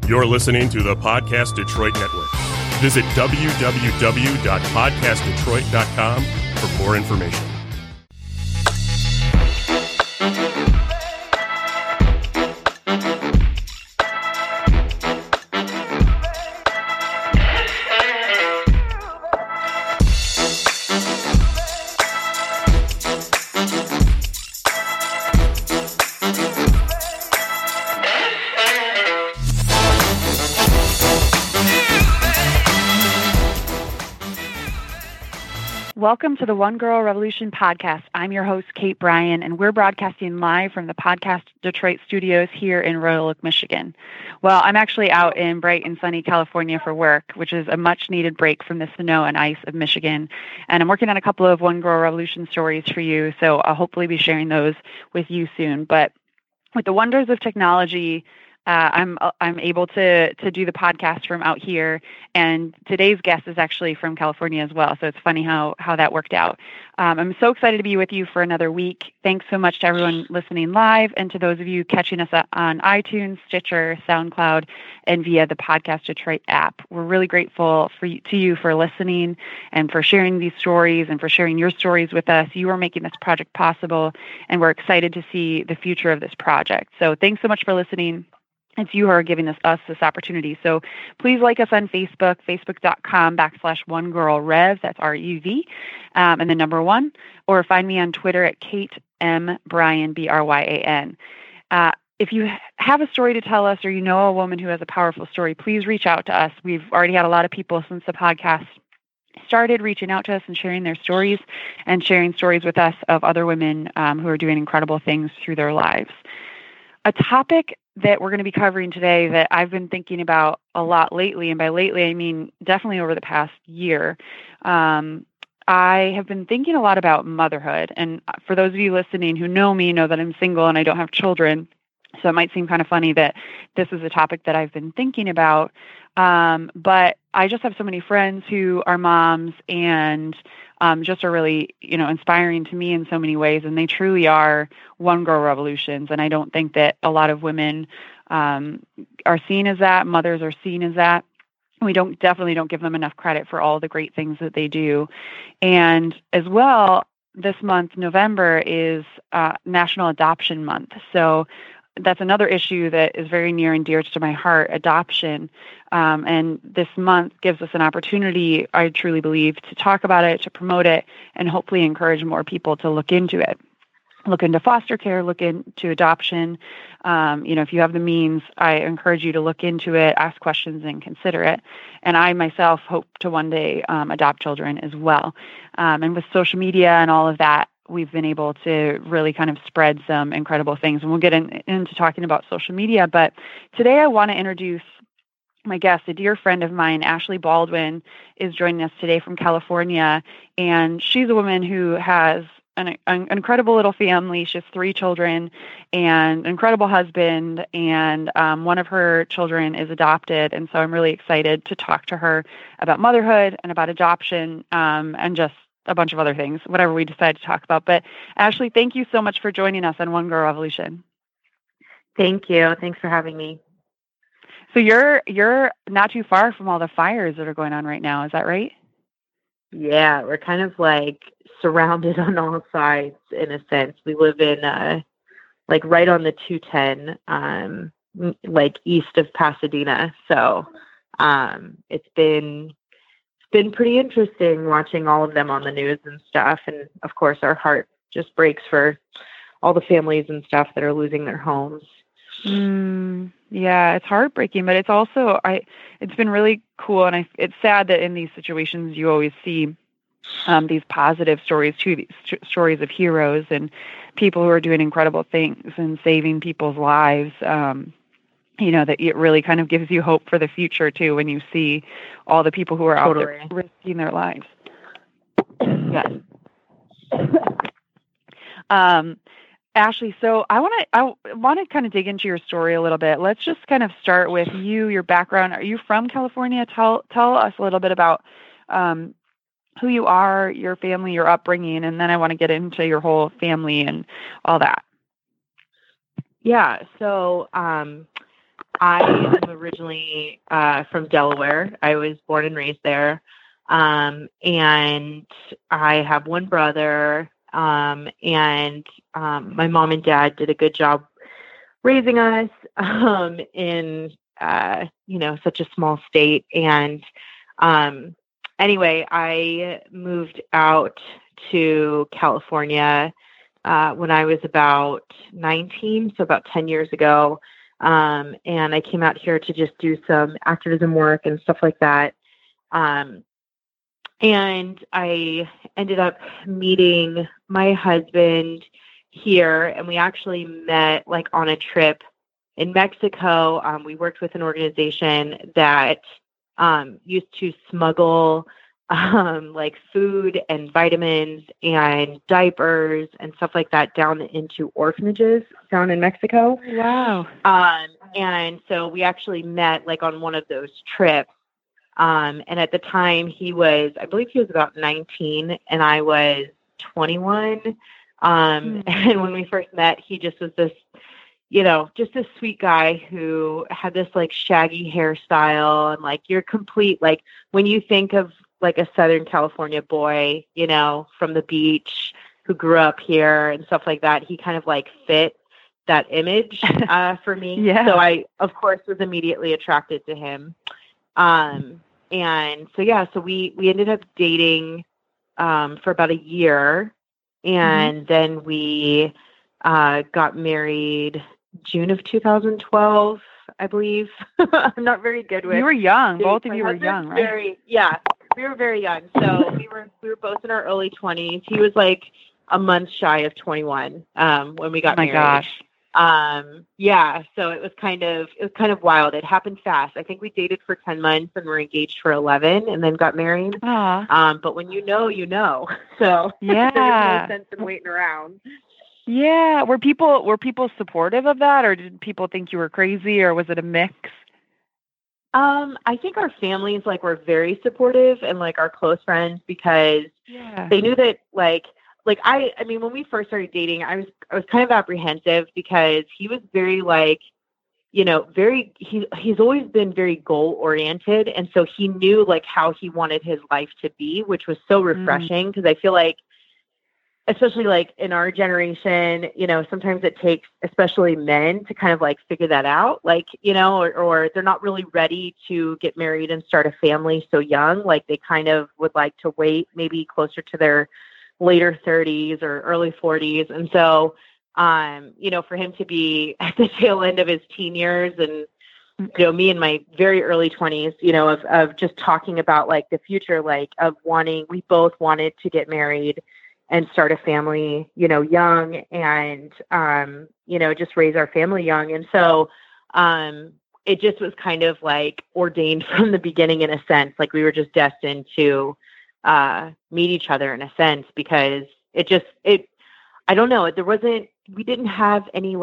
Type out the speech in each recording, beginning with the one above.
You're listening to the Podcast Detroit Network. Visit www.podcastdetroit.com for more information. Welcome to the One Girl Revolution podcast. I'm your host, Kate Bryan, and we're broadcasting live from the Podcast Detroit studios here in Royal Oak, Michigan. Well, I'm actually out in bright and sunny California for work, which is a much-needed break from the snow and ice of Michigan. And I'm working on a couple of One Girl Revolution stories for you, so I'll hopefully be sharing those with you soon. But with the wonders of technology, I'm able to do the podcast from out here, and today's guest is actually from California as well. So it's funny how that worked out. I'm so excited to be with you for another week. Thanks so much to everyone listening live, and to those of you catching us on iTunes, Stitcher, SoundCloud, and via the Podcast Detroit app. We're really grateful to you for listening and for sharing these stories and for sharing your stories with us. You are making this project possible, and we're excited to see the future of this project. So thanks so much for listening. It's you who are giving us this opportunity. So please like us on Facebook, facebook.com/onegirlrev, that's REV, and the number 1, or find me on Twitter at Kate M. Bryan, Bryan. If you have a story to tell us, or you know a woman who has a powerful story, please reach out to us. We've already had a lot of people since the podcast started reaching out to us and sharing their stories and sharing stories with us of other women who are doing incredible things through their lives. A topic that we're going to be covering today that I've been thinking about a lot lately, and by lately I mean definitely over the past year, I have been thinking a lot about motherhood. And for those of you listening who know me, know that I'm single and I don't have children, so it might seem kind of funny that this is a topic that I've been thinking about, but I just have so many friends who are moms and just are really, inspiring to me in so many ways. And they truly are one girl revolutions. And I don't think that a lot of women are seen as that. Mothers are seen as that. We definitely don't give them enough credit for all the great things that they do. And as well, this month, November, is National Adoption Month. So that's another issue that is very near and dear to my heart, adoption. And this month gives us an opportunity, I truly believe, to talk about it, to promote it, and hopefully encourage more people to look into it. Look into foster care, look into adoption. If you have the means, I encourage you to look into it, ask questions, and consider it. And I myself hope to one day adopt children as well. And with social media and all of that, we've been able to really kind of spread some incredible things. And we'll get into talking about social media. But today I want to introduce my guest, a dear friend of mine. Ashley Baldwin is joining us today from California. And she's a woman who has an incredible little family. She has 3 children and an incredible husband. And one of her children is adopted. And so I'm really excited to talk to her about motherhood and about adoption and just a bunch of other things, whatever we decide to talk about. But Ashley, thank you so much for joining us on One Girl Revolution. Thank you. Thanks for having me. So you're not too far from all the fires that are going on right now. Is that right? Yeah, we're kind of like surrounded on all sides in a sense. We live in right on the 210, like east of Pasadena. So it's been pretty interesting watching all of them on the news and stuff. And of course, our heart just breaks for all the families and stuff that are losing their homes. Yeah, it's heartbreaking, but it's also, it's been really cool. And it's sad that in these situations, you always see these positive stories too, these stories of heroes and people who are doing incredible things and saving people's lives. That it really kind of gives you hope for the future too, when you see all the people who are out there risking their lives. Yes. Ashley, so I want to kind of dig into your story a little bit. Let's just kind of start with you, your background. Are you from California? Tell us a little bit about who you are, your family, your upbringing, and then I want to get into your whole family and all that. Yeah. So I am originally from Delaware. I was born and raised there. And I have one brother. And my mom and dad did a good job raising us in, such a small state. And anyway, I moved out to California when I was about 19, so about 10 years ago. And I came out here to just do some activism work and stuff like that. And I ended up meeting my husband here, and we actually met like on a trip in Mexico. We worked with an organization that used to smuggle like food and vitamins and diapers and stuff like that down into orphanages down in Mexico. Wow. And so we actually met like on one of those trips. And at the time I believe he was about 19 and I was 21. And when we first met, he just was this, just this sweet guy who had this like shaggy hairstyle and like you're complete, like when you think of like a Southern California boy, from the beach who grew up here and stuff like that, he kind of like fit that image for me. Yeah. So I, of course, was immediately attracted to him. And so, so we ended up dating for about a year. And then we got married June of 2012, I believe. I'm not very good with. You were young. Both of you were young, right? We were very young. So we were both in our early 20s. He was like a month shy of 21 when we got married. Oh my gosh. So it was kind of wild. It happened fast. I think we dated for 10 months and were engaged for 11 and then got married. But when you know. So yeah. there's no sense in waiting around. Yeah. Were people supportive of that, or did people think you were crazy, or was it a mix? I think our families were very supportive and our close friends, because they knew that I mean, when we first started dating, I was kind of apprehensive because he was very he's always been very goal oriented. And so he knew how he wanted his life to be, which was so refreshing, because I feel like, especially in our generation, sometimes it takes, especially men, to kind of figure that out, or they're not really ready to get married and start a family so young. They kind of would like to wait maybe closer to their later 30s or early 40s. And so, for him to be at the tail end of his teen years and, me in my very early 20s, of just talking about the future, we both wanted to get married and start a family, young, and, just raise our family young. And so, it just was kind of ordained from the beginning, in a sense, we were just destined to meet each other, in a sense, because I don't know, we didn't have any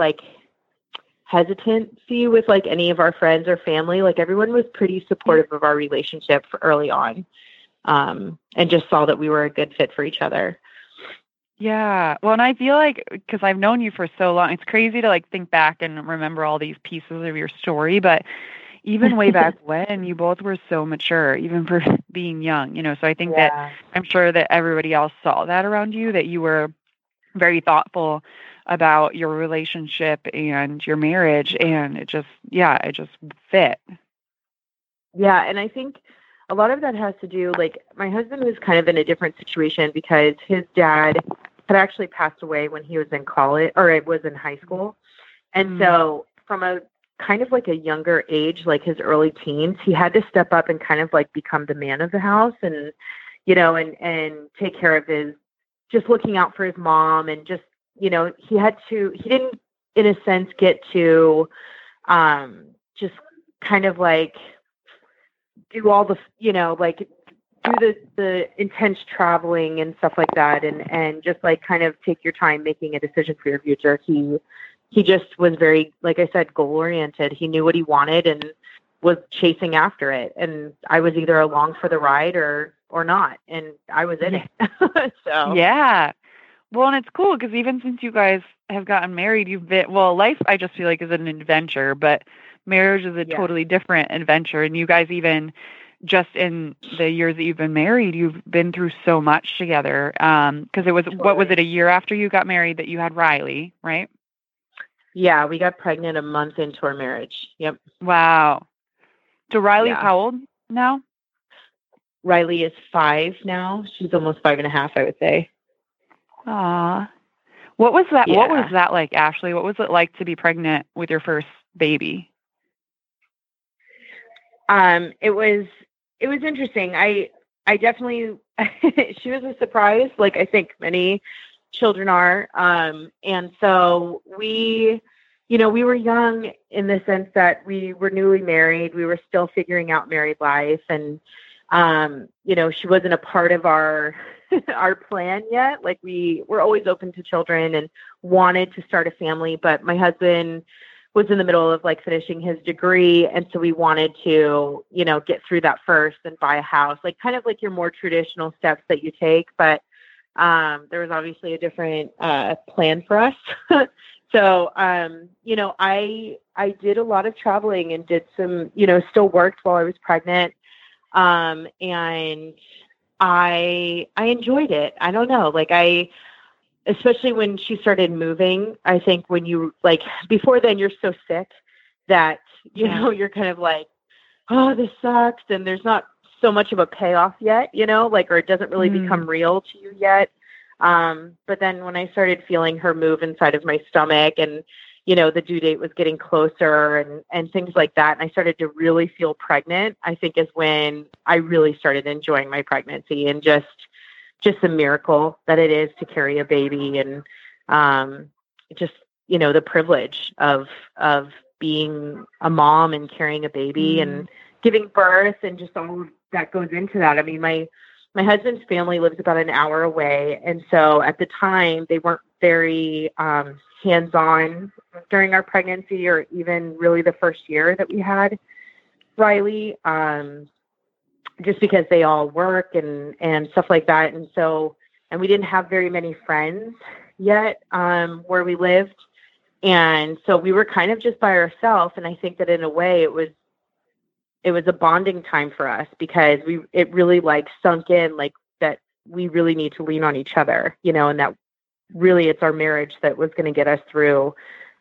hesitancy with any of our friends or family. Everyone was pretty supportive of our relationship early on, and just saw that we were a good fit for each other. Yeah. Well, and I feel because I've known you for so long, it's crazy to think back and remember all these pieces of your story, but even way back when, you both were so mature, even for being young, so I think that I'm sure that everybody else saw that around you, that you were very thoughtful about your relationship and your marriage, and it just fit. Yeah. And I think a lot of that has to do, my husband was kind of in a different situation because his dad had actually passed away when he was in college, or it was in high school. And so from a kind of a younger age, his early teens, he had to step up and kind of become the man of the house, and, and take care of just looking out for his mom, and just, he didn't, in a sense, get to, just kind of do all the, do the intense traveling and stuff like that. And just kind of take your time making a decision for your future. He just was very, like I said, goal oriented. He knew what he wanted and was chasing after it. And I was either along for the ride or not. And I was in it. So, yeah. Well, and it's cool because even since you guys have gotten married, life I just feel like is an adventure, but marriage is a Yeah. totally different adventure. And you guys even just in the years that you've been married, you've been through so much together. Because what was it, a year after you got married that you had Riley, right? Yeah, we got pregnant a month into our marriage. Yep. Wow. So Riley's Yeah. how old now? Riley is 5 now. She's almost 5.5, I would say. Aw. What was that? Yeah. What was that like, Ashley? What was it like to be pregnant with your first baby? It was interesting. I definitely she was a surprise, like I think many children are. And so we were young in the sense that we were newly married. We were still figuring out married life, and she wasn't a part of our our plan yet. Like we were always open to children and wanted to start a family, but my husband was in the middle of like finishing his degree. And so we wanted to, get through that first and buy a house, like kind of like your more traditional steps that you take. But there was obviously a different plan for us. So, I did a lot of traveling and did some, still worked while I was pregnant. And I enjoyed it. I don't know, especially when she started moving, I think when you before then you're so sick that, you're kind of like, oh, this sucks. And there's not so much of a payoff yet, or it doesn't really become real to you yet. But then when I started feeling her move inside of my stomach and, the due date was getting closer and things like that, and I started to really feel pregnant, I think is when I really started enjoying my pregnancy and just the miracle that it is to carry a baby and just, the privilege of being a mom and carrying a baby and giving birth and just all that goes into that. I mean, my husband's family lives about an hour away. And so at the time they weren't very hands-on during our pregnancy or even really the first year that we had Riley. Just because they all work and stuff like that. And so, and we didn't have very many friends yet, where we lived. And so we were kind of just by ourselves. And I think that in a way it was a bonding time for us because it really sunk in that we really need to lean on each other, and that really it's our marriage that was going to get us through,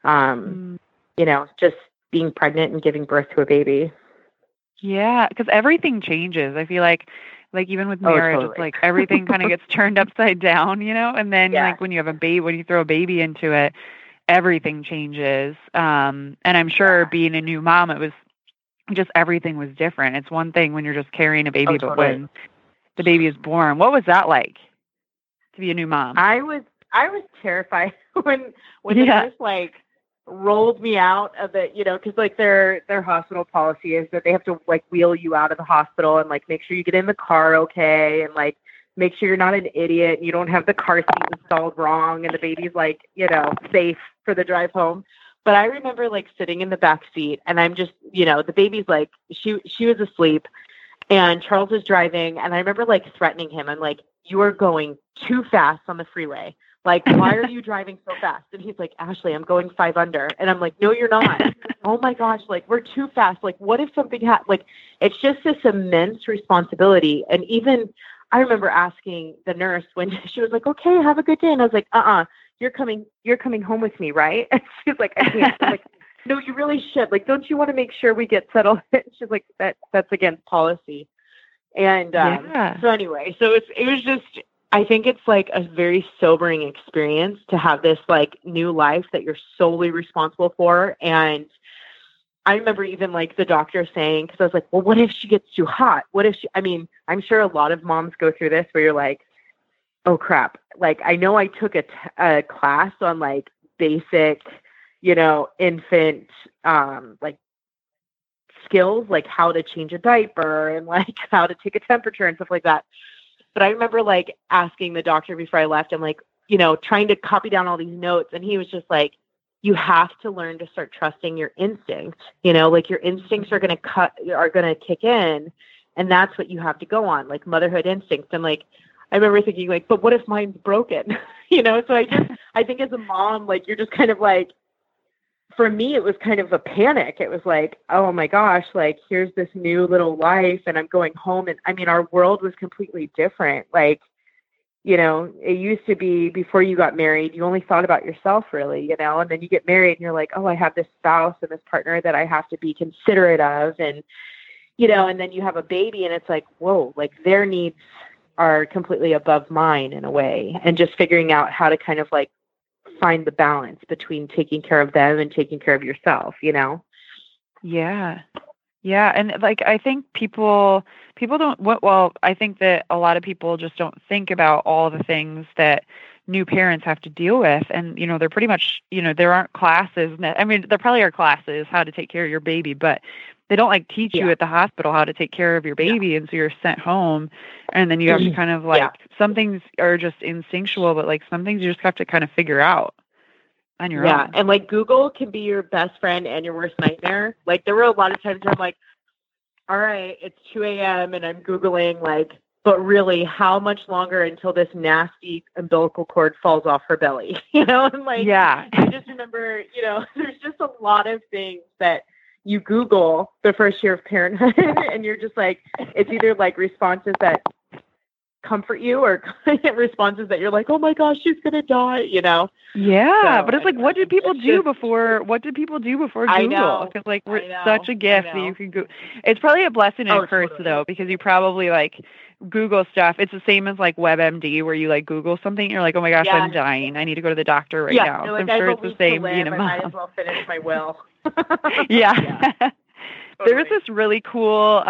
just being pregnant and giving birth to a baby. Yeah, because everything changes. I feel like even with marriage, totally. it's like everything kind of gets turned upside down, and then when you have a baby, when you throw a baby into it, everything changes. And I'm sure being a new mom, it was just everything was different. It's one thing when you're just carrying a baby, but when the baby is born, what was that like to be a new mom? I was terrified when the nurse rolled me out of it, because their hospital policy is that they have to wheel you out of the hospital and make sure you get in the car okay and make sure you're not an idiot and you don't have the car seat installed wrong and the baby's safe for the drive home. But I remember sitting in the back seat and I'm just, the baby's she was asleep and Charles was driving and I remember threatening him. I'm like, you are going too fast on the freeway. Why are you driving so fast? And he's like, Ashley, I'm going 5 under. And I'm like, no, you're not. Oh my gosh. We're too fast. What if something it's just this immense responsibility. And even I remember asking the nurse when she was like, okay, have a good day. And I was like, you're coming home with me, right? And she's like, I can't. I'm like, no, you really should. Don't you want to make sure we get settled? She's like, that's against policy. And so anyway, so it was just, I think it's a very sobering experience to have this new life that you're solely responsible for. And I remember even the doctor saying, because I was like, well, what if she gets too hot? What if I'm sure a lot of moms go through this where you're like, oh crap. I know I took a class on basic, infant, skills, how to change a diaper and how to take a temperature and stuff like that. But I remember asking the doctor before I left, I'm trying to copy down all these notes. And he was just like, you have to learn to start trusting your instinct, your instincts are going to kick in and that's what you have to go on, motherhood instincts. And I remember thinking like, but what if mine's broken? So I think as a mom, like, you're just kind of like, for me, it was kind of a panic. It was like, oh my gosh, like, here's this new little life and I'm going home. And I mean, our world was completely different. Like, it used to be before you got married, you only thought about yourself really, and then you get married and you're like, oh, I have this spouse and this partner that I have to be considerate of. And, and then you have a baby and it's like, whoa, like their needs are completely above mine in a way. And just figuring out how to kind of like find the balance between taking care of them and taking care of yourself, Yeah. Yeah. And like, I think people don't, I think that a lot of people just don't think about all the things that new parents have to deal with. And, they're pretty much, there aren't classes. I mean, there probably are classes how to take care of your baby, but they don't like teach you at the hospital how to take care of your baby. Yeah. And so you're sent home and then you have to kind of like, some things are just instinctual, but like some things you just have to kind of figure out on your own. Yeah. And like Google can be your best friend and your worst nightmare. Like there were a lot of times where I'm like, all right, it's 2 a.m. and I'm Googling like, but really how much longer until this nasty umbilical cord falls off her belly? And like, yeah. I just remember, there's just a lot of things that you Google the first year of parenthood and you're just like, it's either like responses that comfort you or responses that you're like, oh my gosh, she's going to die, Yeah. So, but it's like, what did people do before Google? I know. Because like, we're such a gift that you can go. It's probably a blessing and a curse though, because you probably like Google stuff. It's the same as like WebMD where you like Google something. And you're like, oh my gosh, I'm dying. I need to go to the doctor right now. Like, I'm sure it's the same being a mom. I might as well finish my will. Yeah. Totally. There's this really cool,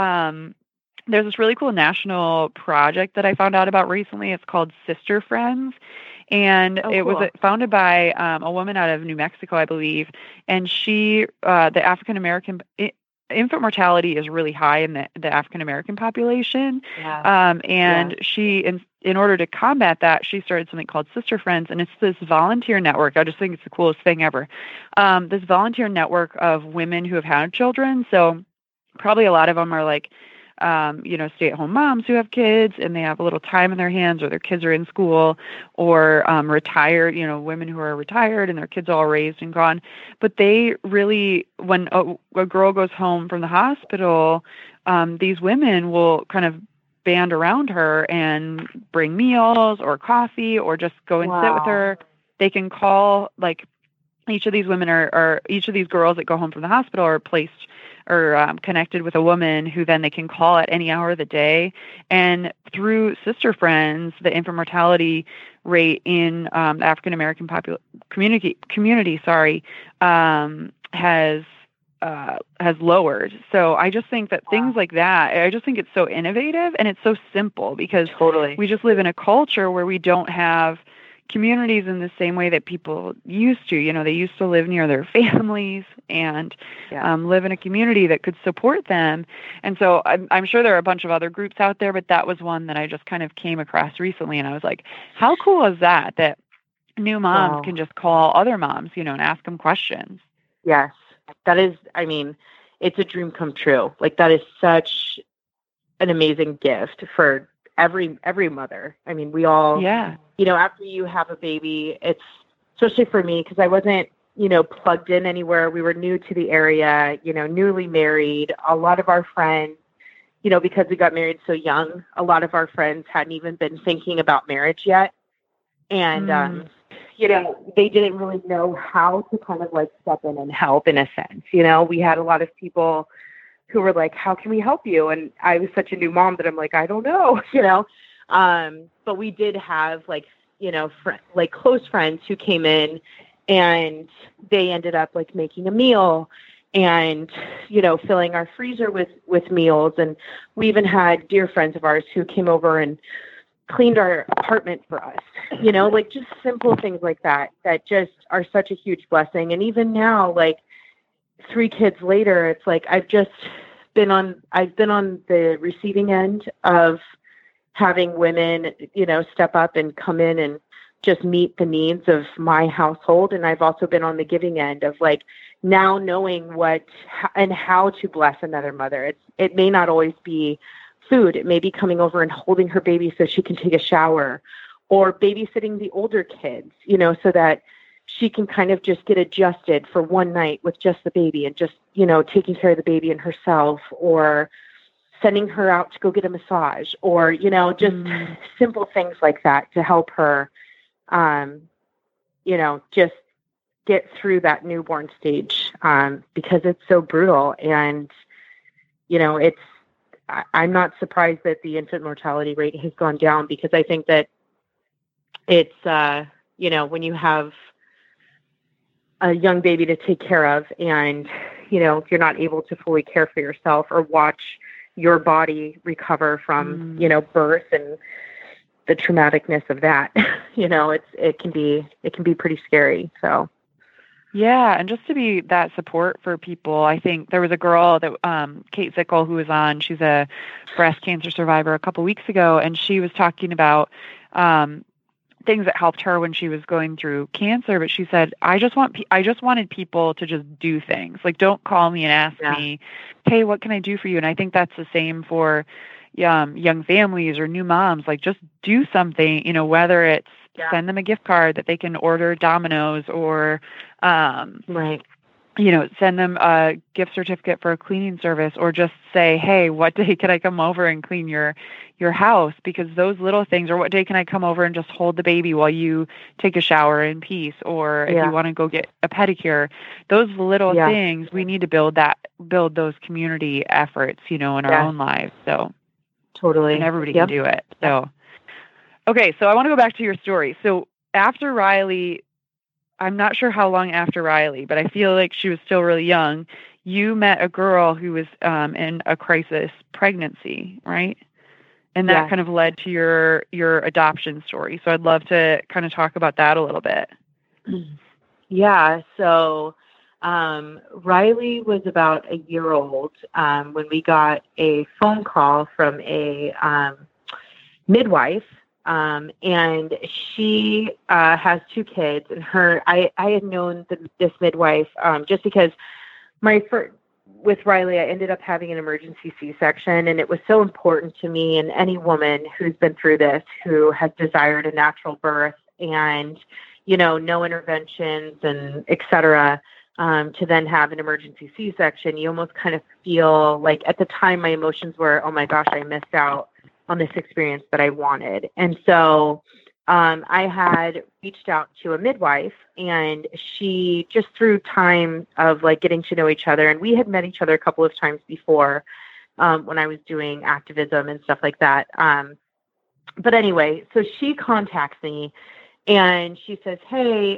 national project that I found out about recently. It's called Sister Friends. And it was founded by a woman out of New Mexico, I believe. And she, the African-American, infant mortality is really high in the African-American population. Yeah. She, in order to combat that, she started something called Sister Friends. And it's this volunteer network. I just think it's the coolest thing ever. This volunteer network of women who have had children. So probably a lot of them are like, stay-at-home moms who have kids and they have a little time in their hands or their kids are in school or retired, women who are retired and their kids are all raised and gone. But they really, when a girl goes home from the hospital, these women will kind of band around her and bring meals or coffee or just go and sit with her. They can call, like, each of these women or each of these girls that go home from the hospital are placed or connected with a woman who then they can call at any hour of the day. And through Sister Friends, the infant mortality rate in the African-American community, has lowered. So I just think that things like that, I just think it's so innovative and it's so simple because we just live in a culture where we don't have communities in the same way that people used to. They used to live near their families and live in a community that could support them. And so I'm sure there are a bunch of other groups out there, but that was one that I just kind of came across recently. And I was like, how cool is that new moms can just call other moms, and ask them questions. Yes, that is, I mean, it's a dream come true. Like that is such an amazing gift for every mother. I mean, we all, after you have a baby, it's especially for me, because I wasn't, plugged in anywhere. We were new to the area, newly married. A lot of our friends, because we got married so young, a lot of our friends hadn't even been thinking about marriage yet. And, they didn't really know how to kind of like step in and help in a sense. We had a lot of people who were like, how can we help you? And I was such a new mom that I'm like, I don't know, but we did have like, close friends who came in and they ended up like making a meal and, filling our freezer with meals. And we even had dear friends of ours who came over and cleaned our apartment for us, like just simple things like that just are such a huge blessing. And even now, like 3 kids later, it's like, I've been on the receiving end of having women, step up and come in and just meet the needs of my household. And I've also been on the giving end of like now knowing what and how to bless another mother. It may not always be food. It may be coming over and holding her baby so she can take a shower, or babysitting the older kids, so that she can kind of just get adjusted for one night with just the baby and just, taking care of the baby and herself, or sending her out to go get a massage, or, just simple things like that to help her, just get through that newborn stage, because it's so brutal. And, I'm not surprised that the infant mortality rate has gone down, because I think that it's, when you have a young baby to take care of, and, if you're not able to fully care for yourself or watch your body recover from, birth and the traumaticness of that, it can be pretty scary. So. Yeah, and just to be that support for people. I think there was a girl that Kate Zickel, who was on, she's a breast cancer survivor, a couple weeks ago, and she was talking about things that helped her when she was going through cancer. But she said, I just wanted people to just do things. Like, don't call me and ask me, hey, what can I do for you? And I think that's the same for young families or new moms. Like, just do something, whether it's send them a gift card that they can order Domino's, or, send them a gift certificate for a cleaning service, or just say, hey, what day can I come over and clean your house? Because those little things, or what day can I come over and just hold the baby while you take a shower in peace? Or if you want to go get a pedicure, those little things, we need to build those community efforts, in our own lives. So totally. And everybody can do it. So, okay. So I want to go back to your story. So after Riley, I'm not sure how long after Riley, but I feel like she was still really young. You met a girl who was in a crisis pregnancy, right? And that kind of led to your adoption story. So I'd love to kind of talk about that a little bit. Yeah. So Riley was about a year old when we got a phone call from a midwife. And she has 2 kids, and I had known this midwife just because with Riley, I ended up having an emergency C-section, and it was so important to me and any woman who's been through this, who has desired a natural birth and, no interventions and et cetera, to then have an emergency C-section. You almost kind of feel like, at the time, my emotions were, oh my gosh, I missed out on this experience that I wanted. And so I had reached out to a midwife, and she, just through time of like getting to know each other, and we had met each other a couple of times before when I was doing activism and stuff like that. But anyway, so she contacts me and she says, hey,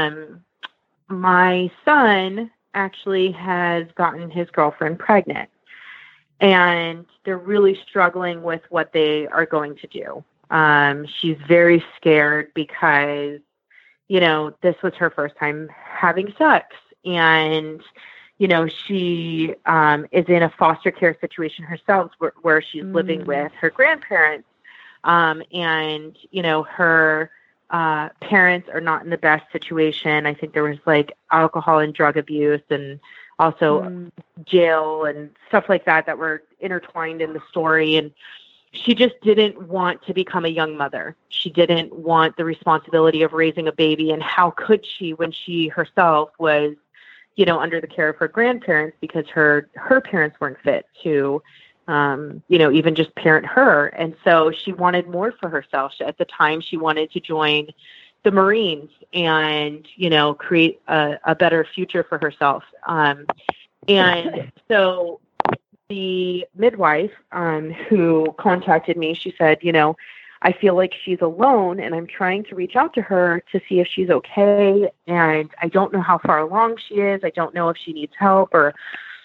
my son actually has gotten his girlfriend pregnant, and they're really struggling with what they are going to do. She's very scared because, this was her first time having sex. And, she is in a foster care situation herself where she's living with her grandparents. And, her parents are not in the best situation. I think there was like alcohol and drug abuse, and also jail and stuff like that were intertwined in the story. And she just didn't want to become a young mother. She didn't want the responsibility of raising a baby. And how could she, when she herself was, under the care of her grandparents, because her parents weren't fit to, even just parent her. And so she wanted more for herself. At the time, she wanted to join the Marines and, create a better future for herself. And so the midwife who contacted me, she said, I feel like she's alone, and I'm trying to reach out to her to see if she's okay. And I don't know how far along she is. I don't know if she needs help, or,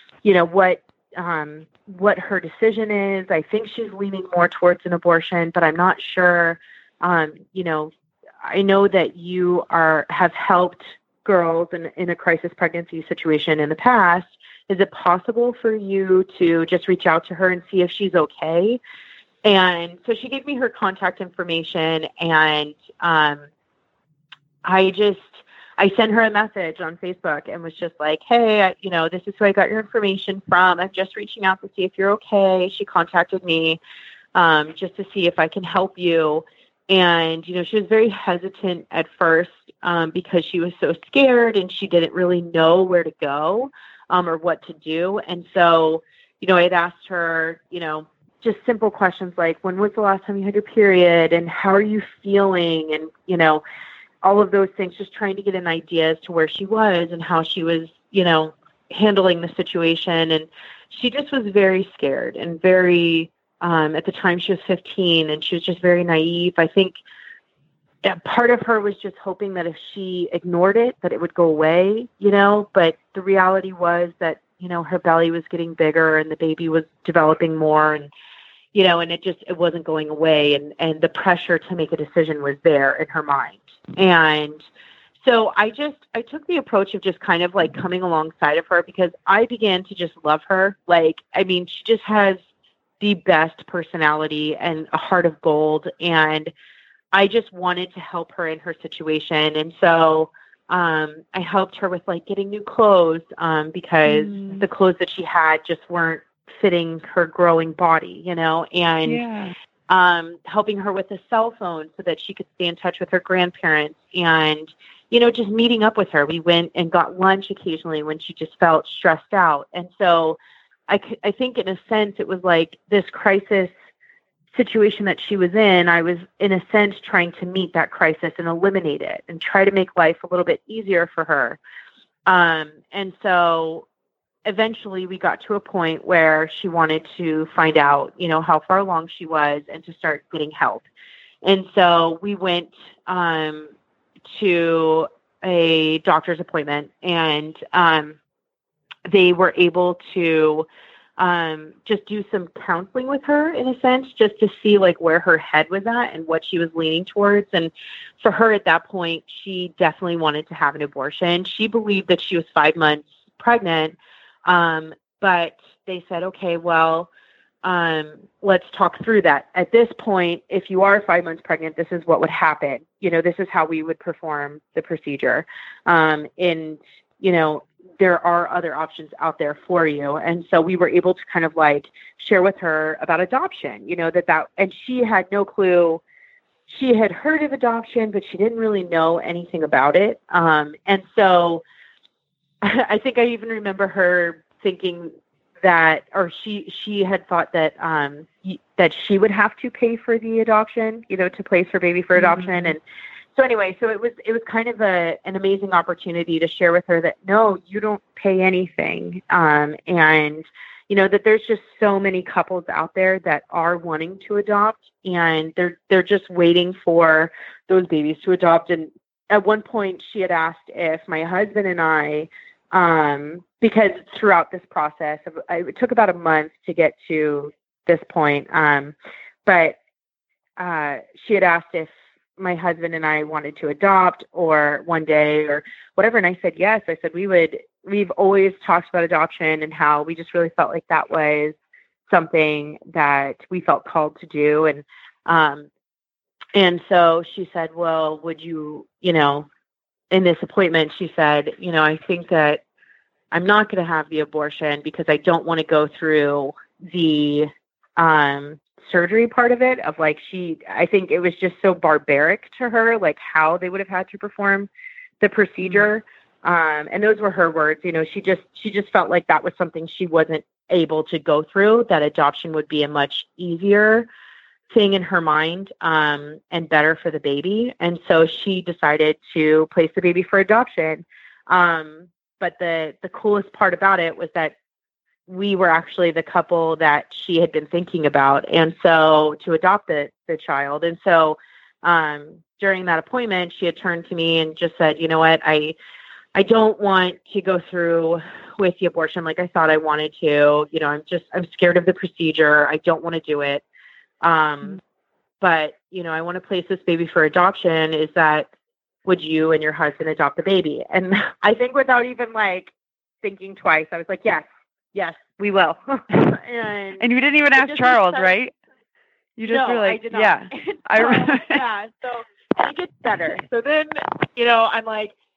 what her decision is. I think she's leaning more towards an abortion, but I'm not sure. I know that you have helped girls in a crisis pregnancy situation in the past. Is it possible for you to just reach out to her and see if she's okay? And so she gave me her contact information, and I I sent her a message on Facebook and was just like, hey, this is who I got your information from. I'm just reaching out to see if you're okay. She contacted me just to see if I can help you. And, she was very hesitant at first because she was so scared and she didn't really know where to go or what to do. And so, I'd asked her, just simple questions like, when was the last time you had your period and how are you feeling? And, all of those things, just trying to get an idea as to where she was and how she was, handling the situation. And she just was very scared and very, at the time she was 15 and she was just very naive. I think part of her was just hoping that if she ignored it, that it would go away, but the reality was that, her belly was getting bigger and the baby was developing more and, and it wasn't going away. And the pressure to make a decision was there in her mind. And so I took the approach of just kind of like coming alongside of her because I began to just love her. She just has the best personality and a heart of gold. And I just wanted to help her in her situation. And so I helped her with getting new clothes because the clothes that she had just weren't fitting her growing body, and helping her with a cell phone so that she could stay in touch with her grandparents and, just meeting up with her. We went and got lunch occasionally when she just felt stressed out. And so I think in a sense it was like this crisis situation that she was in. I was in a sense trying to meet that crisis and eliminate it and try to make life a little bit easier for her. And so eventually we got to a point where she wanted to find out, how far along she was and to start getting help. And so we went to a doctor's appointment and they were able to just do some counseling with her in a sense, just to see where her head was at and what she was leaning towards. And for her at that point, she definitely wanted to have an abortion. She believed that she was 5 months pregnant. But they said, okay, well, let's talk through that. At this point, if you are 5 months pregnant, this is what would happen. This is how we would perform the procedure. And, there are other options out there for you. And so we were able to kind of share with her about adoption, and she had no clue. She had heard of adoption, but she didn't really know anything about it. And so I think I even remember her thinking that, or she had thought that that she would have to pay for the adoption, to place her baby for adoption. And so anyway, so it was kind of an amazing opportunity to share with her that no, you don't pay anything, and that there's just so many couples out there that are wanting to adopt, and they're just waiting for those babies to adopt. And at one point, she had asked if my husband and I. Because throughout this process, it took about a month to get to this point. But she had asked if my husband and I wanted to adopt or one day or whatever. And I said, yes. I said, we've always talked about adoption and how we just really felt like that was something that we felt called to do. And so she said, well, would you, in this appointment, she said, I think that I'm not going to have the abortion because I don't want to go through the surgery part of it. I think it was just so barbaric to her, how they would have had to perform the procedure. And those were her words. She just felt like that was something she wasn't able to go through, that adoption would be a much easier thing in her mind, and better for the baby. And so she decided to place the baby for adoption. But the coolest part about it was that we were actually the couple that she had been thinking about. And so to adopt the child. And so, during that appointment, she had turned to me and just said, you know what, I don't want to go through with the abortion like I thought I wanted to. I'm scared of the procedure. I don't want to do it. But, I want to place this baby for adoption. Would you and your husband adopt the baby? And I think without even thinking twice, I was like, yes, we will. and you didn't even ask Charles, right? You just were like, I did not. Yeah. I remember. Yeah. So it gets better. So then, I'm like,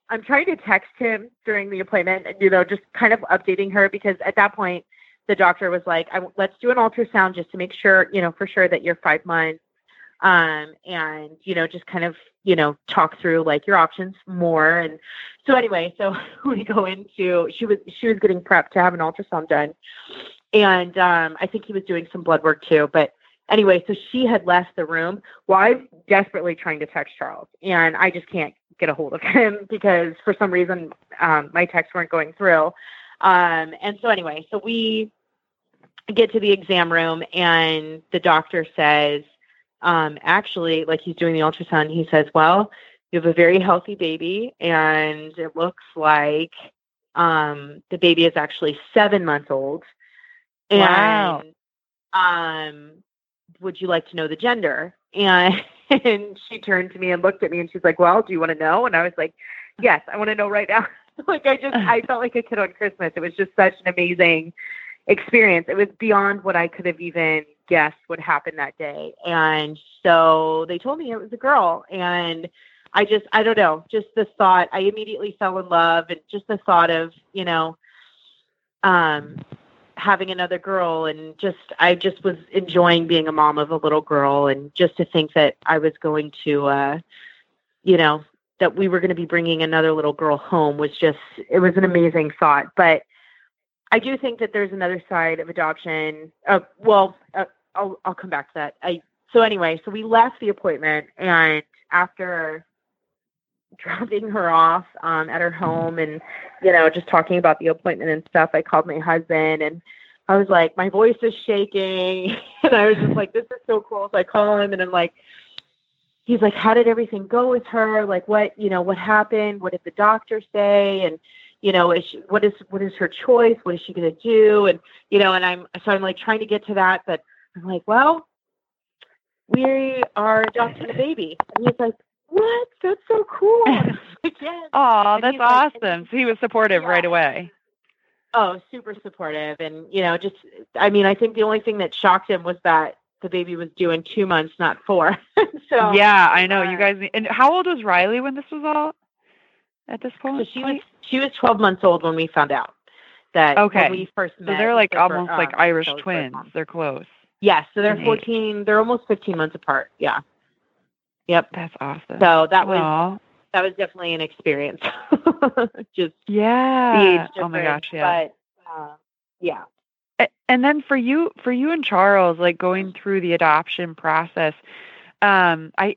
I'm trying to text him during the appointment, and, just kind of updating her, because at that point the doctor was like, let's do an ultrasound just to make sure, for sure that you're 5 months. And, just kind of, talk through like your options more. And so anyway, so we go into, she was getting prepped to have an ultrasound done. And, I think he was doing some blood work too, but anyway, so she had left the room while I'm desperately trying to text Charles, and I just can't get a hold of him because for some reason, my texts weren't going through. And so anyway, so we get to the exam room, and the doctor says, actually, like, he's doing the ultrasound, he says, well, you have a very healthy baby, and it looks like the baby is actually 7 months old. Wow. And would you like to know the gender? And she turned to me and looked at me, and she's like, well, do you want to know? And I was like, yes, I want to know right now. Like, I felt like a kid on Christmas. It was just such an amazing experience. It was beyond what I could have even guessed would happen that day. And so they told me it was a girl, and I don't know, just the thought, I immediately fell in love, and just the thought of, having another girl, and I just was enjoying being a mom of a little girl, and just to think that I was going to, that we were going to be bringing another little girl home it was an amazing thought. But I do think that there's another side of adoption. I'll come back to that. So anyway, so we left the appointment, and after dropping her off at her home, and just talking about the appointment and stuff, I called my husband, and I was like, my voice is shaking, and I was just like, this is so cool. So I call him, and I'm like, he's like, how did everything go with her? Like, what happened? What did the doctor say? And what is her choice? What is she going to do? And and I'm like trying to get to that, but I'm like, well, we are adopting a baby. And he's like, what? That's so cool. Like, yes. Oh, that's awesome. So he was supportive right away. Oh, super supportive. And, I think the only thing that shocked him was that the baby was due in 2 months, not 4. So yeah, I know you guys. And how old was Riley when this was all at this point? So she was 12 months old when we found out that when we first met. So they're like almost like Irish twins. They're close. Yeah. So they're 14. They're almost 15 months apart. Yeah. Yep. That's awesome. So that was definitely an experience. Just the age difference. Oh my gosh. Yeah. But yeah. And then for you and Charles, like going through the adoption process, there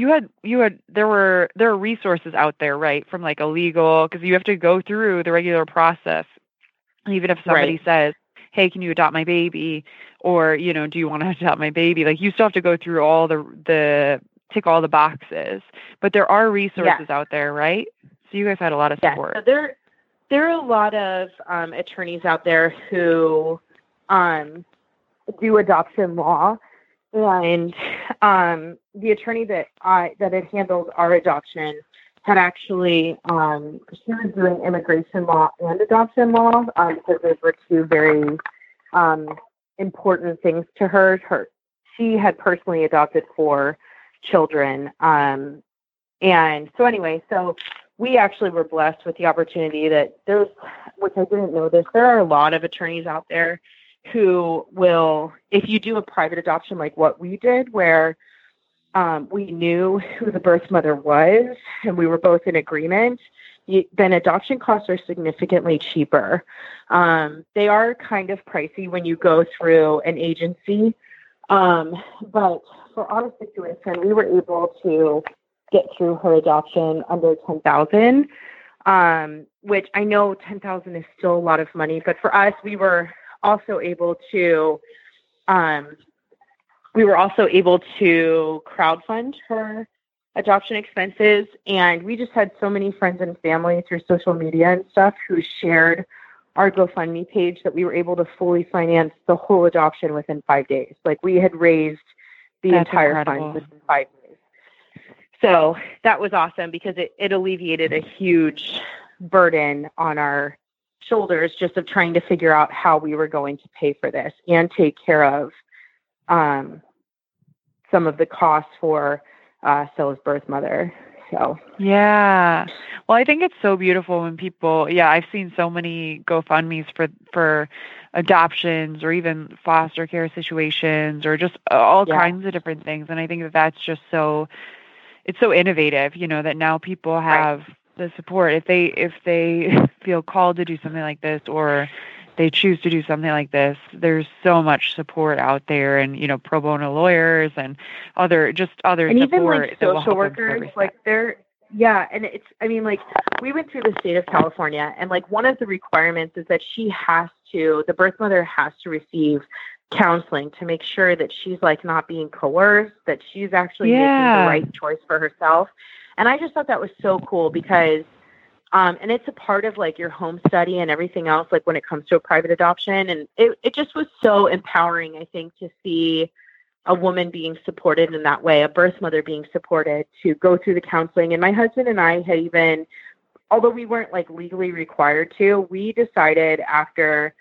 are resources out there, right? From like a legal, because you have to go through the regular process. Even if somebody says, hey, can you adopt my baby? Or, do you want to adopt my baby? Like, you still have to go through all the tick all the boxes, but there are resources out there, right? So you guys had a lot of support. So there are a lot of attorneys out there who do adoption law, and the attorney that had handled our adoption had actually she was doing immigration law and adoption law because those were two very important things to her. She had personally adopted 4 children. And so anyway, so we actually were blessed with the opportunity that which I didn't know this, there are a lot of attorneys out there who will, if you do a private adoption like what we did, where we knew who the birth mother was and we were both in agreement, then adoption costs are significantly cheaper. They are kind of pricey when you go through an agency. But for our situation, we were able to get through her adoption under $10,000, which I know $10,000 is still a lot of money, but for us, we were also able to crowdfund her adoption expenses. And we just had so many friends and family through social media and stuff who shared our GoFundMe page that we were able to fully finance the whole adoption within 5 days. Like, we had raised the entire fund within 5 days. So that was awesome because it alleviated a huge burden on our shoulders just of trying to figure out how we were going to pay for this and take care of some of the costs for Stella's birth mother. So yeah. Well, I think it's so beautiful when people, I've seen so many GoFundMe's for adoptions or even foster care situations or just all kinds of different things. And I think that that's just it's so innovative, that now people have the support if they feel called to do something like this or they choose to do something like this. There's so much support out there, and pro bono lawyers and other and support even like that will social help them through workers, every like step. they're and it's like we went through the state of California, and like one of the requirements is that the birth mother has to receive counseling to make sure that she's like not being coerced, that she's actually making the right choice for herself. And I just thought that was so cool because and it's a part of like your home study and everything else, like when it comes to a private adoption. And it just was so empowering, I think, to see a woman being supported in that way, a birth mother being supported to go through the counseling. And my husband and I had even, although we weren't like legally required to, we decided after,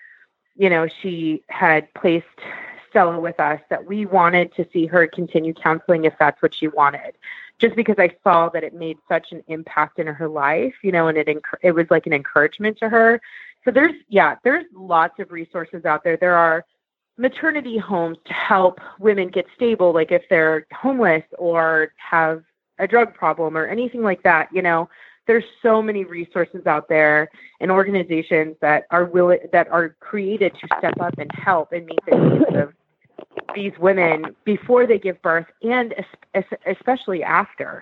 she had placed Stella with us that we wanted to see her continue counseling if that's what she wanted. Just because I saw that it made such an impact in her life, and it was like an encouragement to her. So there's lots of resources out there. There are maternity homes to help women get stable, like if they're homeless or have a drug problem or anything like that. There's so many resources out there and organizations that are created to step up and help and meet the needs of these women before they give birth and especially after,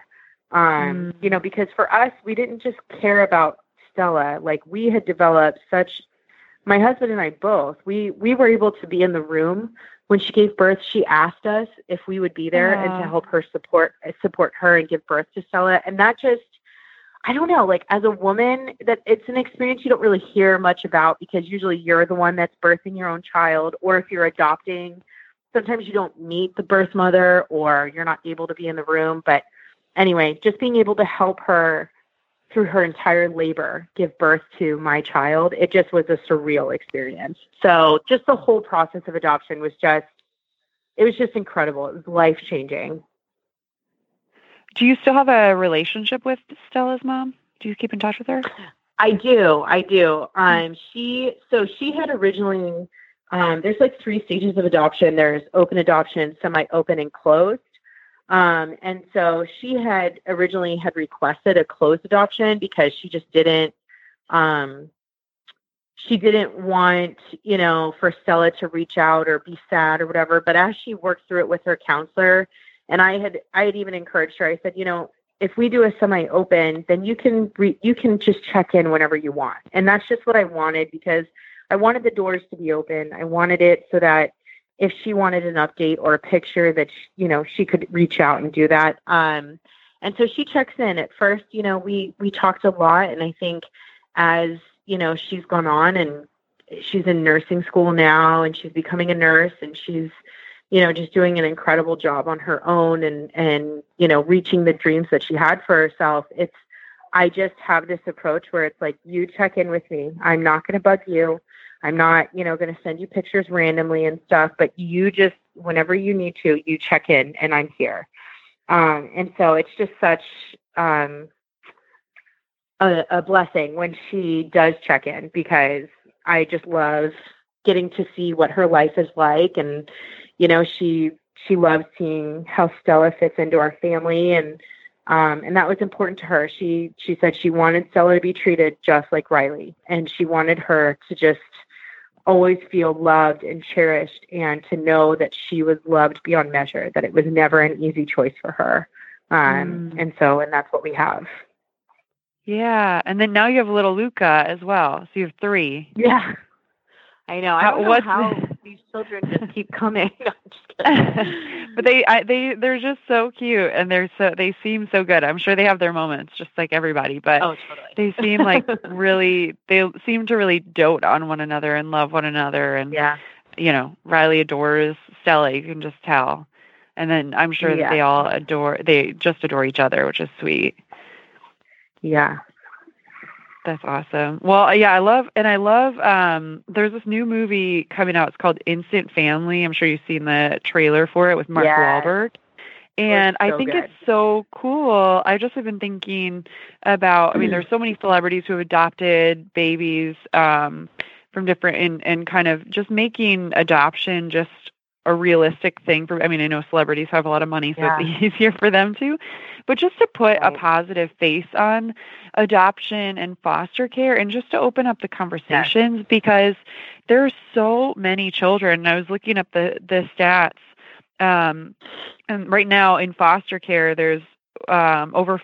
because for us, we didn't just care about Stella. Like we had developed my husband and I both, we were able to be in the room when she gave birth. She asked us if we would be there and to help her support her and give birth to Stella. And that just, I don't know, like as a woman, that it's an experience you don't really hear much about because usually you're the one that's birthing your own child, or if you're adopting, sometimes you don't meet the birth mother or you're not able to be in the room. But anyway, just being able to help her through her entire labor give birth to my child, it just was a surreal experience. So just the whole process of adoption was just incredible. It was life-changing. Do you still have a relationship with Stella's mom? Do you keep in touch with her? I do. She had originally, there's like 3 stages of adoption. There's open adoption, semi-open, and closed. And so she had originally requested a closed adoption because she just didn't want, for Stella to reach out or be sad or whatever. But as she worked through it with her counselor, and I had even encouraged her, I said, if we do a semi-open, then you can just check in whenever you want. And that's just what I wanted because I wanted the doors to be open. I wanted it so that if she wanted an update or a picture that, she could reach out and do that. And so she checks in. At first, we talked a lot. And I think as, she's gone on and she's in nursing school now and she's becoming a nurse and she's, just doing an incredible job on her own and reaching the dreams that she had for herself. I just have this approach where it's like, you check in with me. I'm not going to bug you. I'm not, going to send you pictures randomly and stuff, but you just, whenever you need to, you check in and I'm here. And so it's just such a blessing when she does check in because I just love getting to see what her life is like. And, she loves seeing how Stella fits into our family. And that was important to her. She said she wanted Stella to be treated just like Riley. And she wanted her to just always feel loved and cherished and to know that she was loved beyond measure, that it was never an easy choice for her. And that's what we have. Yeah. And then now you have little Luca as well. So you have 3. Yeah. I know. I don't know how these children just keep coming. No, I'm just kidding. But they're just so cute and they seem so good. I'm sure they have their moments just like everybody, but totally. They seem like they seem to really dote on one another and love one another. And, Riley adores Stella, you can just tell. And then I'm sure that they just adore each other, which is sweet. Yeah. That's awesome. Well, yeah, I love, there's this new movie coming out. It's called Instant Family. I'm sure you've seen the trailer for it with Mark Wahlberg. And I so think good. it's so cool. I just have been thinking about, I mean, there's so many celebrities who have adopted babies from different, and kind of just making adoption just a realistic thing for, I mean, I know celebrities have a lot of money, so Yeah. it's easier for them too, but just to put a Right. positive face on adoption and foster care, and just to open up the conversations, because there's so many children. And I was looking up the stats. And right now in foster care, there's over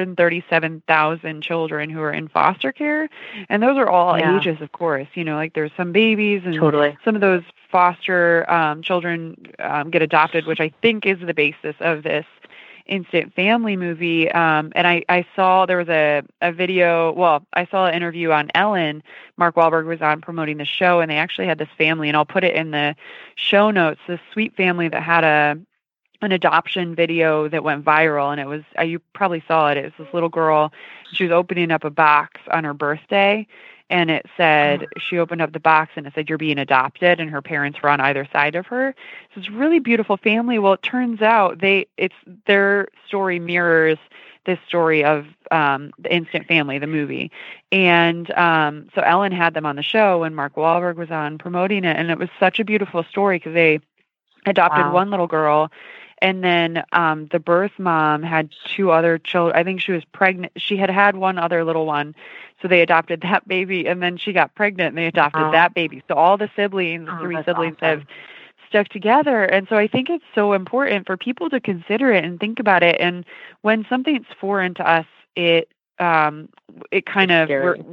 437,000 children who are in foster care. And those are all Yeah. ages, of course. You know, like there's some babies, and Totally. some of those foster children get adopted, which I think is the basis of this Instant Family movie. And I saw there was a video, well, I saw an interview on Ellen. Mark Wahlberg was on promoting the show, and they actually had this family, and I'll put it in the show notes, this sweet family that had an adoption video that went viral. And it was, you probably saw it. It was this little girl. She was opening up a box on her birthday, and it said, she opened up the box and it said, "You're being adopted," and her parents were on either side of her. So it's a really beautiful family. Well, it turns out their story mirrors this story of the Instant Family, the movie. And so Ellen had them on the show, and Mark Wahlberg was on promoting it. And it was such a beautiful story, because they adopted one little girl, and then the birth mom had two other children. I think she was pregnant. She had one other little one, so they adopted that baby, and then she got pregnant, and they adopted that baby. So all the siblings, three siblings, awesome. have stuck together. And so I think it's so important for people to consider it and think about it. And when something's foreign to us, it kind of,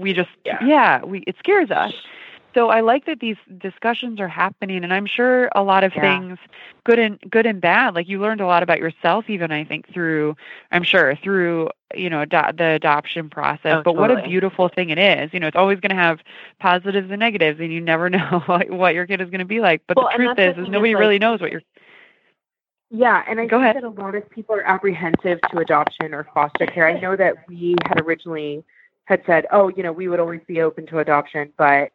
it scares us. So I like that these discussions are happening, and I'm sure a lot of things, good and bad. Like, you learned a lot about yourself, even, I think, through the adoption process. But what a beautiful thing it is. You know, it's always going to have positives and negatives, and you never know what your kid is going to be like. But the truth is nobody really knows what you're. Yeah, and I think that a lot of people are apprehensive to adoption or foster care. I know that we had originally said, we would always be open to adoption, but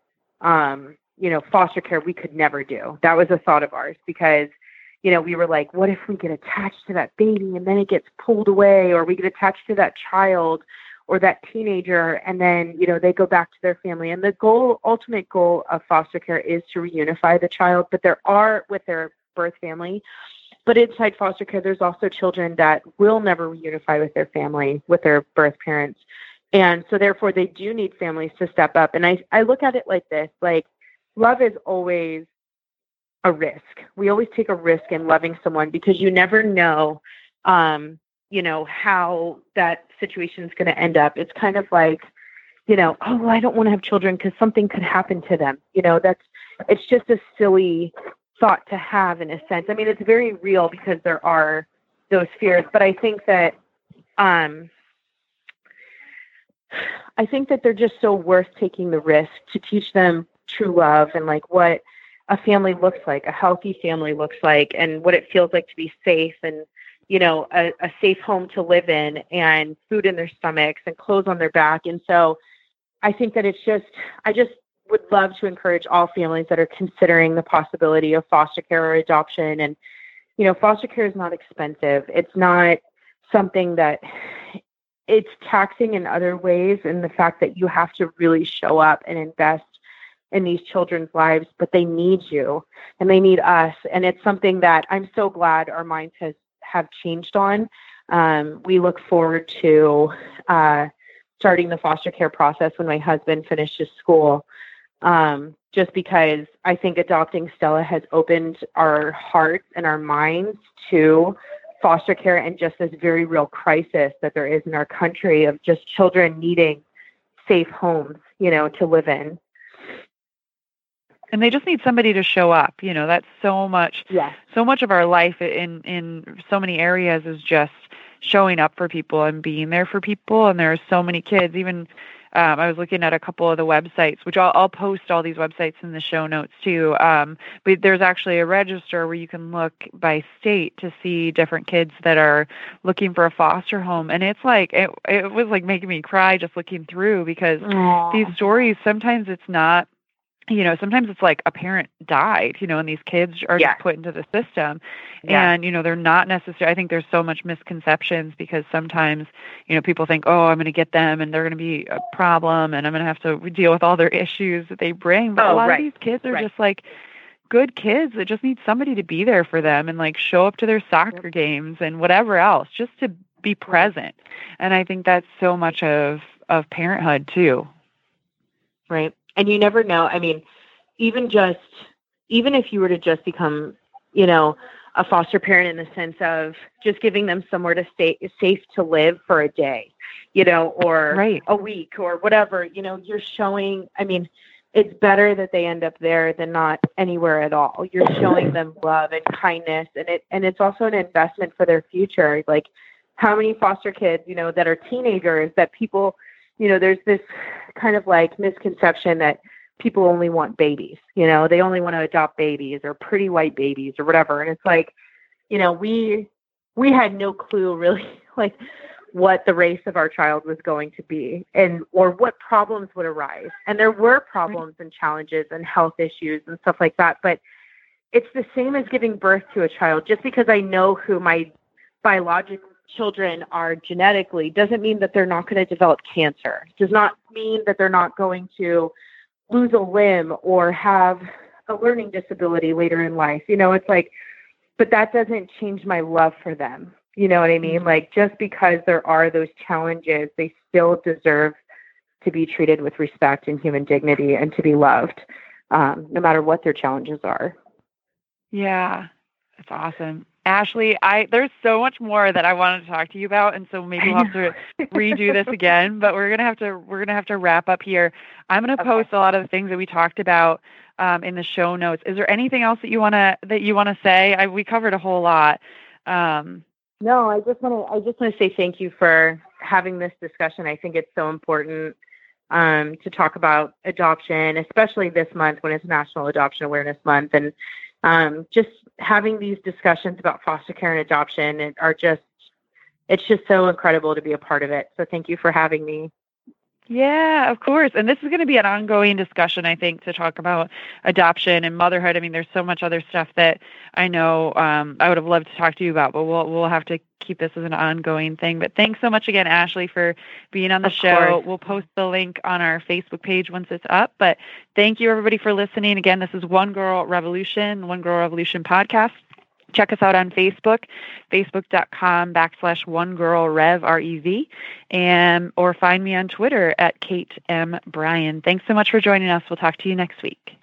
foster care we could never do. That was a thought of ours, because, we were like, what if we get attached to that baby and then it gets pulled away, or we get attached to that child or that teenager, and then, they go back to their family. And the ultimate goal of foster care is to reunify the child, but there are with their birth family. But inside foster care, there's also children that will never reunify with their family, with their birth parents. And so therefore they do need families to step up. And I look at it like this, like, love is always a risk. We always take a risk in loving someone, because you never know, how that situation is going to end up. It's kind of like, I don't want to have children because something could happen to them. It's just a silly thought to have, in a sense. I mean, it's very real, because there are those fears, but I think that they're just so worth taking the risk to teach them true love, and like what a family looks like, a healthy family looks like, and what it feels like to be safe, and, a safe home to live in, and food in their stomachs, and clothes on their back. And so I think that I just would love to encourage all families that are considering the possibility of foster care or adoption. And, foster care is not expensive. It's not something that, it's taxing in other ways, in the fact that you have to really show up and invest in these children's lives, but they need you and they need us. And it's something that I'm so glad our minds have changed on. We look forward to starting the foster care process when my husband finishes school, just because I think adopting Stella has opened our hearts and our minds to foster care, and just this very real crisis that there is in our country of just children needing safe homes, to live in. And they just need somebody to show up. That's so much of our life in so many areas is just showing up for people and being there for people. And there are so many kids, even I was looking at a couple of the websites, which I'll post all these websites in the show notes too. But there's actually a register where you can look by state to see different kids that are looking for a foster home. And it's like, it was like making me cry just looking through, because these stories, sometimes it's not sometimes it's like a parent died, and these kids are Yeah. just put into the system. Yeah. And, they're not necessarily, I think there's so much misconceptions because sometimes, people think, oh, I'm going to get them and they're going to be a problem and I'm going to have to deal with all their issues that they bring. But a lot of these kids are just like good kids that just need somebody to be there for them and like show up to their soccer games and whatever else, just to be present. And I think that's so much of parenthood too. Right. And you never know. I mean, even if you were to just become, a foster parent in the sense of just giving them somewhere to stay safe to live for a day, or a week or whatever, you're showing, I mean, it's better that they end up there than not anywhere at all. You're showing them love and kindness, and it's also an investment for their future. Like how many foster kids, that are teenagers that people, there's this kind of like misconception that people only want babies, they only want to adopt babies or pretty white babies or whatever. And it's like, we had no clue really like what the race of our child was going to be or what problems would arise. And there were problems and challenges and health issues and stuff like that. But it's the same as giving birth to a child. Just because I know who my biological children are genetically doesn't mean that they're not going to develop cancer. Does not mean that they're not going to lose a limb or have a learning disability later in life. It's like, but that doesn't change my love for them. You know what I mean? Like just because there are those challenges, they still deserve to be treated with respect and human dignity and to be loved, no matter what their challenges are. Yeah, that's awesome. Ashley, there's so much more that I wanted to talk to you about, and so maybe we'll have to redo this again. But we're gonna have to wrap up here. I'm gonna post a lot of the things that we talked about in the show notes. Is there anything else that you wanna say? We covered a whole lot. No, I just want to say thank you for having this discussion. I think it's so important to talk about adoption, especially this month when it's National Adoption Awareness Month, and just having these discussions about foster care and adoption it's just so incredible to be a part of it. So thank you for having me. Yeah, of course. And this is going to be an ongoing discussion, I think, to talk about adoption and motherhood. I mean, there's so much other stuff that I know I would have loved to talk to you about, but we'll have to keep this as an ongoing thing. But thanks so much again, Ashley, for being on the show. Course. We'll post the link on our Facebook page once it's up. But thank you, everybody, for listening. Again, this is One Girl Revolution, One Girl Revolution podcast. Check us out on Facebook, facebook.com/OneGirlRev, REV, or find me on Twitter at Kate M. Bryan. Thanks so much for joining us. We'll talk to you next week.